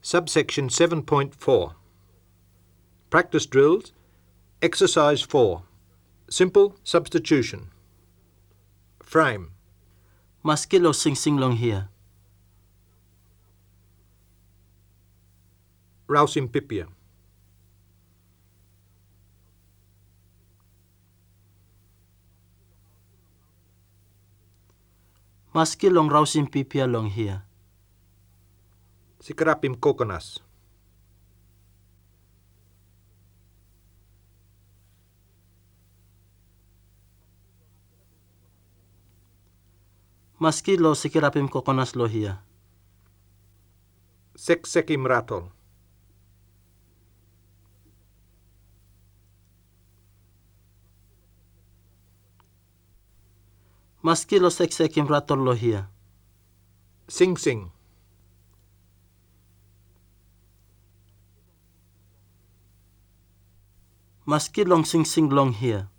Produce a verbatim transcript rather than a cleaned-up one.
Subsection seven point four. Practice drills. Exercise four. Simple substitution. Frame. Maskil o sing-sing long here. Rausimpipia. Maskil long rausin pipia long here. Sikarapim kokonas. Maskil lo sikirapim kokonas lo here. Seksekim ratol. Maskil lo seksekim ratol lo here. Sing sing. Maskil long sing-sing long here.